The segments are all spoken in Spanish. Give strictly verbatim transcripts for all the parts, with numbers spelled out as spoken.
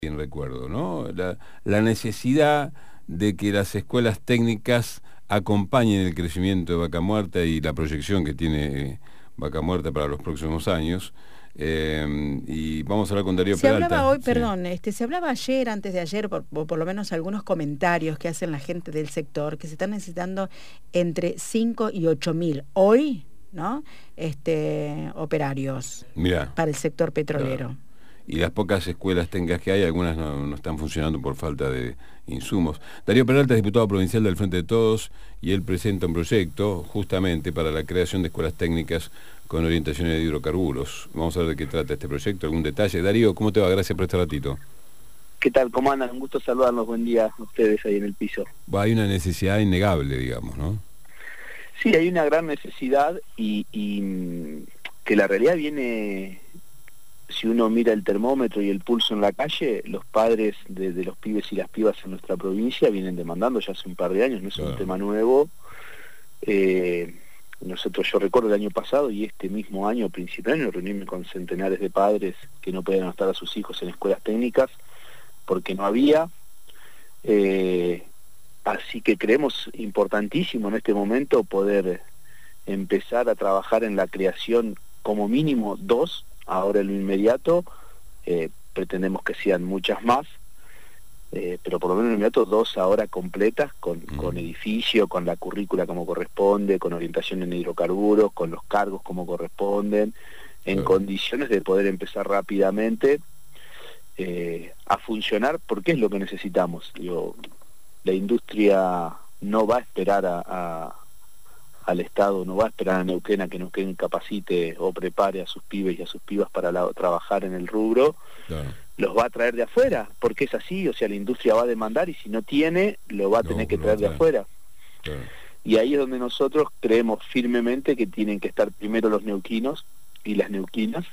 bien recuerdo, ¿no? La, la necesidad de que las escuelas técnicas acompañen el crecimiento de Vaca Muerta y la proyección que tiene Vaca Muerta para los próximos años. Eh, y vamos a hablar con Darío Se Peralta. hablaba hoy, Sí. perdón, este, se hablaba ayer, antes de ayer, por, por, por lo menos algunos comentarios que hacen la gente del sector, que se están necesitando entre cinco y ocho mil hoy, ¿no? Este, operarios Mirá, para el sector petrolero. claro. Y las pocas escuelas técnicas que hay, algunas no, no están funcionando por falta de insumos. Darío Peralta es diputado provincial del Frente de Todos y él presenta un proyecto justamente para la creación de escuelas técnicas con orientaciones de hidrocarburos. Vamos a ver de qué trata este proyecto, algún detalle. Darío, ¿cómo te va? Gracias por este ratito. ¿Qué tal? ¿Cómo andan? Un gusto saludarlos. Buen día a ustedes ahí en el piso. Bah, hay una necesidad innegable, digamos, ¿no? Sí, hay una gran necesidad y, y que la realidad viene, si uno mira el termómetro y el pulso en la calle, los padres de, de los pibes y las pibas en nuestra provincia vienen demandando ya hace un par de años, no es claro. un tema nuevo. Eh, nosotros, yo recuerdo el año pasado y este mismo año, principio de año, reunirme con centenares de padres que no podían anotar a sus hijos en escuelas técnicas porque no había. Eh, así que creemos importantísimo en este momento poder empezar a trabajar en la creación como mínimo dos, ahora en lo inmediato, eh, pretendemos que sean muchas más, eh, pero por lo menos en lo inmediato dos ahora completas, con, mm. con edificio, con la currícula como corresponde, con orientación en hidrocarburos, con los cargos como corresponden, en sí. condiciones de poder empezar rápidamente eh, a funcionar, porque es lo que necesitamos. Digo, la industria no va a esperar a, a, al Estado, no va a esperar a Neuquén a que Neuquén capacite o prepare a sus pibes y a sus pibas para la, trabajar en el rubro, claro. los va a traer de afuera, porque es así, o sea, la industria va a demandar y si no tiene, lo va a tener no, que traer no, de afuera. Claro. Y ahí es donde nosotros creemos firmemente que tienen que estar primero los neuquinos y las neuquinas,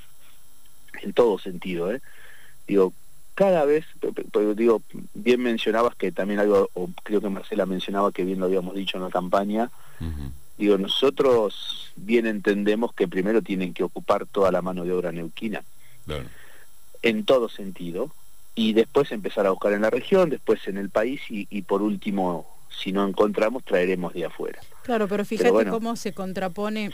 en todo sentido, ¿eh? Digo, cada vez, digo, bien mencionabas que también algo, o creo que Marcela mencionaba que bien lo habíamos dicho en la campaña, uh-huh. digo, nosotros bien entendemos que primero tienen que ocupar toda la mano de obra neuquina, claro. en todo sentido, y después empezar a buscar en la región, después en el país, y, y por último, si no encontramos, traeremos de afuera. Claro, pero fíjate pero bueno, cómo se contrapone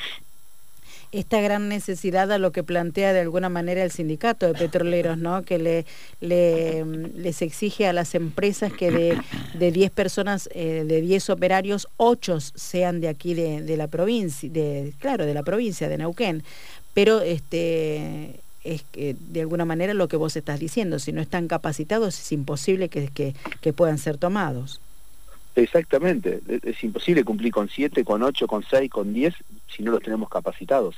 esta gran necesidad a lo que plantea de alguna manera el sindicato de petroleros, ¿no? Que le, le les exige a las empresas que de, de diez personas, eh, de diez operarios, ocho sean de aquí de, de la provincia, de, claro, de la provincia de Neuquén. Pero este es que de alguna manera lo que vos estás diciendo, si no están capacitados es imposible que, que, que puedan ser tomados. Exactamente, es imposible cumplir con siete, con ocho, con seis, con diez si no los tenemos capacitados.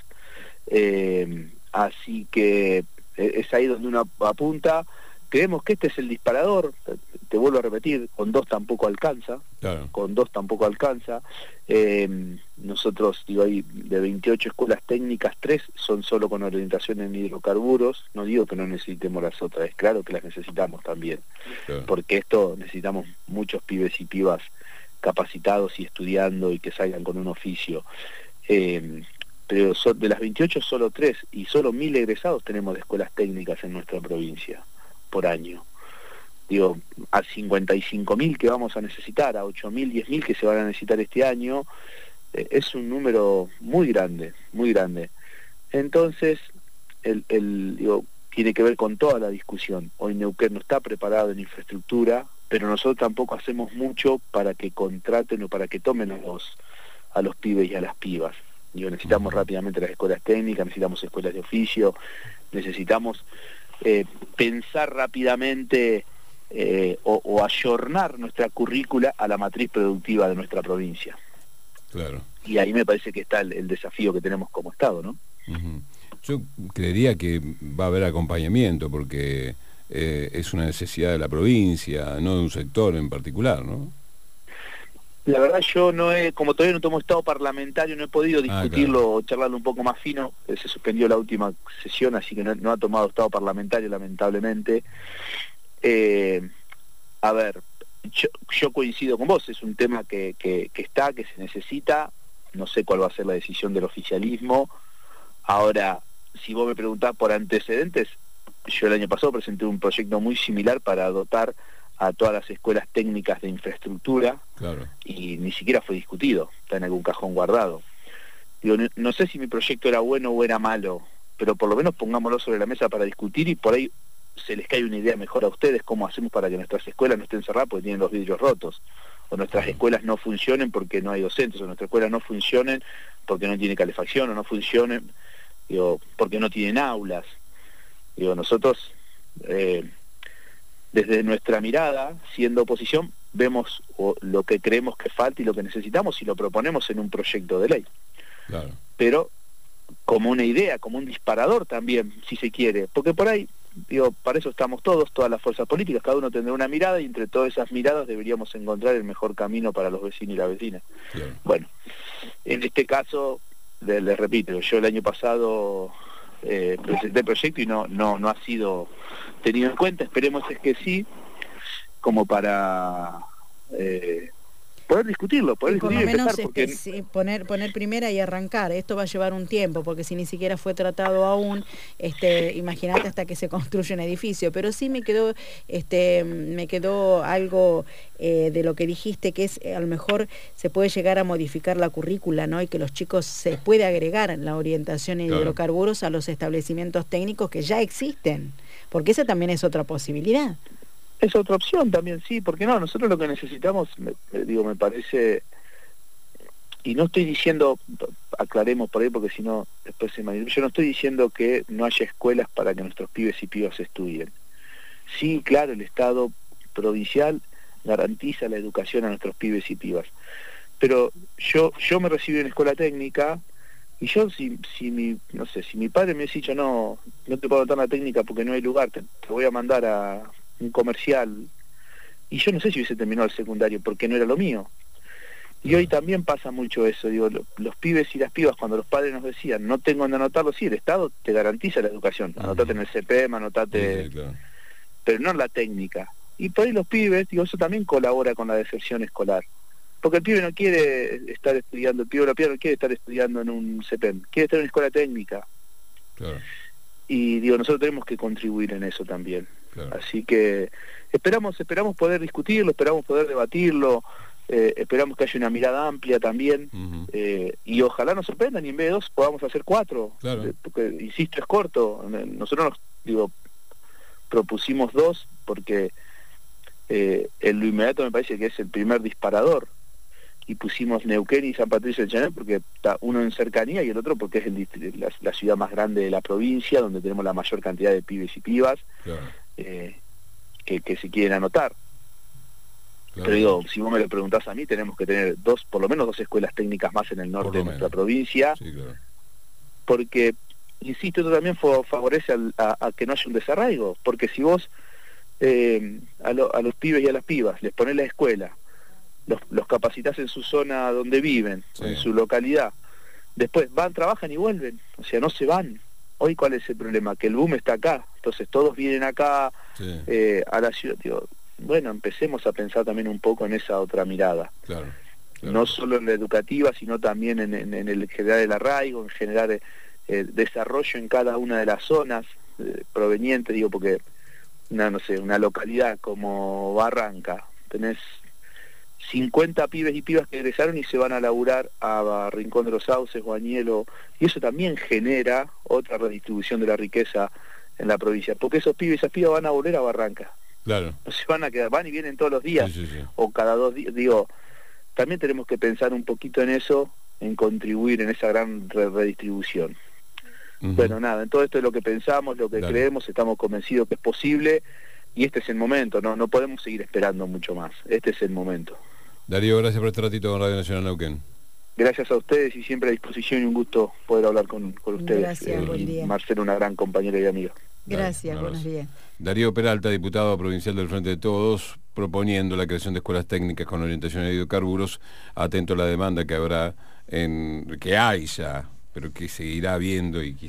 Eh, así que es ahí donde uno apunta. Creemos que este es el disparador, te vuelvo a repetir, con dos tampoco alcanza, claro. con dos tampoco alcanza. Eh, nosotros, digo, hay de veintiocho escuelas técnicas, tres son solo con orientación en hidrocarburos. No digo que no necesitemos las otras, es claro que las necesitamos también, claro. porque esto necesitamos muchos pibes y pibas capacitados y estudiando y que salgan con un oficio. Eh, pero son, de las veintiocho solo tres y solo mil egresados tenemos de escuelas técnicas en nuestra provincia por año. Digo, a cincuenta y cinco mil que vamos a necesitar, a ocho mil, diez mil que se van a necesitar este año, eh, es un número muy grande, muy grande. Entonces, el, el, digo, tiene que ver con toda la discusión. Hoy Neuquén no está preparado en infraestructura, pero nosotros tampoco hacemos mucho para que contraten o para que tomen a los, a los pibes y a las pibas. Digo, necesitamos rápidamente las escuelas técnicas, necesitamos escuelas de oficio, necesitamos eh, pensar rápidamente eh, o, o ayornar nuestra currícula a la matriz productiva de nuestra provincia. Claro. Y ahí me parece que está el, el desafío que tenemos como Estado, ¿no? Uh-huh. Yo creería que va a haber acompañamiento porque eh, es una necesidad de la provincia, no de un sector en particular, ¿no? La verdad yo no he, como todavía no tomo estado parlamentario, no he podido discutirlo ah, claro. o charlarlo un poco más fino, se suspendió la última sesión, así que no, no ha tomado estado parlamentario, lamentablemente. Eh, a ver, yo, yo coincido con vos, es un tema que, que, que está, que se necesita, no sé cuál va a ser la decisión del oficialismo. Ahora, si vos me preguntás por antecedentes, yo el año pasado presenté un proyecto muy similar para dotar a todas las escuelas técnicas de infraestructura, claro. y ni siquiera fue discutido, está en algún cajón guardado. Digo, no, no sé si mi proyecto era bueno o era malo, pero por lo menos pongámoslo sobre la mesa para discutir, y por ahí se les cae una idea mejor a ustedes, cómo hacemos para que nuestras escuelas no estén cerradas porque tienen los vidrios rotos, o nuestras claro. escuelas no funcionen porque no hay docentes, o nuestras escuelas no funcionen porque no tiene calefacción, o no funcionen, digo, porque no tienen aulas. Digo, nosotros, eh, desde nuestra mirada, siendo oposición, vemos o, lo que creemos que falta y lo que necesitamos y lo proponemos en un proyecto de ley. Claro. Pero como una idea, como un disparador también, si se quiere, porque por ahí, digo, para eso estamos todos, todas las fuerzas políticas, cada uno tendrá una mirada, y entre todas esas miradas deberíamos encontrar el mejor camino para los vecinos y la vecina. Claro. Bueno, en este caso, les, les repito, yo el año pasado eh, presenté el proyecto y no, no, no ha sido tenido en cuenta, esperemos es que sí, como para eh, poder discutirlo, poder y por discutir lo y menos empezar, porque... este, sí, poner poner primera y arrancar. Esto va a llevar un tiempo, porque si ni siquiera fue tratado aún, este, imagínate hasta que se construye un edificio. Pero sí me quedó, este, me quedó algo eh, de lo que dijiste, que es, a lo mejor se puede llegar a modificar la currícula, ¿no? Y que los chicos se puede agregar en la orientación en claro. hidrocarburos a los establecimientos técnicos que ya existen, porque esa también es otra posibilidad. Es otra opción también, sí, porque no, nosotros lo que necesitamos, me, digo, me parece, y no estoy diciendo, aclaremos por ahí porque si no, después se me... Yo no estoy diciendo que no haya escuelas para que nuestros pibes y pibas estudien. Sí, claro, el Estado provincial garantiza la educación a nuestros pibes y pibas. Pero yo yo me recibí en escuela técnica, y yo, si si mi no sé, si mi padre me hubiese dicho, no, no te puedo anotar la técnica porque no hay lugar, te, te voy a mandar a un comercial, y yo no sé si hubiese terminado el secundario porque no era lo mío. Y hoy también pasa mucho eso, digo, lo, los pibes y las pibas, cuando los padres nos decían, no tengo donde anotarlo, sí, el Estado te garantiza la educación, anotate en el C P M, anotate, sí, sí, claro. pero no en la técnica. Y por ahí los pibes, digo, eso también colabora con la deserción escolar, porque el pibe no quiere estar estudiando, el pibe o la piba no quiere estar estudiando en un C P M, quiere estar en una escuela técnica. Claro. Y digo, nosotros tenemos que contribuir en eso también. Claro. Así que esperamos esperamos poder discutirlo, esperamos poder debatirlo, eh, esperamos que haya una mirada amplia también, uh-huh. eh, y ojalá nos sorprendan y en vez de dos podamos hacer cuatro, claro. eh, porque insisto, es corto. Nosotros nos digo propusimos dos porque eh, en lo inmediato me parece que es el primer disparador, y pusimos Neuquén y San Patricio de Chañar porque está uno en cercanía y el otro porque es el, la, la ciudad más grande de la provincia, donde tenemos la mayor cantidad de pibes y pibas. Claro. Eh, que, que se quieren anotar. Claro. Pero digo, si vos me lo preguntás a mí, tenemos que tener dos, por lo menos dos escuelas técnicas más en el norte de nuestra provincia, sí, claro. Porque, insisto, esto también favorece al, a, a que no haya un desarraigo, porque si vos eh, a, lo, a los pibes y a las pibas les ponés la escuela, los, los capacitás en su zona donde viven, sí. en su localidad, después van, trabajan y vuelven, o sea, no se van. Hoy, ¿cuál es el problema? Que el boom está acá, entonces todos vienen acá, sí. eh, a la ciudad. Digo, bueno, empecemos a pensar también un poco en esa otra mirada. Claro, claro. No solo en la educativa, sino también en, en, en el generar el arraigo, en generar eh, desarrollo en cada una de las zonas eh, provenientes, digo, porque una, no sé, una localidad como Barranca, tenés cincuenta pibes y pibas que egresaron y se van a laburar a Rincón de los Sauces o a Añelo, y eso también genera otra redistribución de la riqueza en la provincia, porque esos pibes y esas pibas van a volver a Barranca. Claro. No se van a quedar, van y vienen todos los días, sí, sí, sí. o cada dos días. Digo, también tenemos que pensar un poquito en eso, en contribuir en esa gran redistribución. Uh-huh. Bueno, nada, en todo esto es lo que pensamos, lo que Dale. creemos, estamos convencidos que es posible, y este es el momento, no, no podemos seguir esperando mucho más, este es el momento. Darío, gracias por este ratito con Radio Nacional Neuquén. Gracias a ustedes y siempre a disposición, y un gusto poder hablar con, con ustedes. Gracias, eh, buen y día. Marcelo, una gran compañera y amiga. Gracias, buenos días. Darío Peralta, diputado provincial del Frente de Todos, proponiendo la creación de escuelas técnicas con orientación a hidrocarburos, atento a la demanda que habrá, en que hay ya, pero que seguirá habiendo y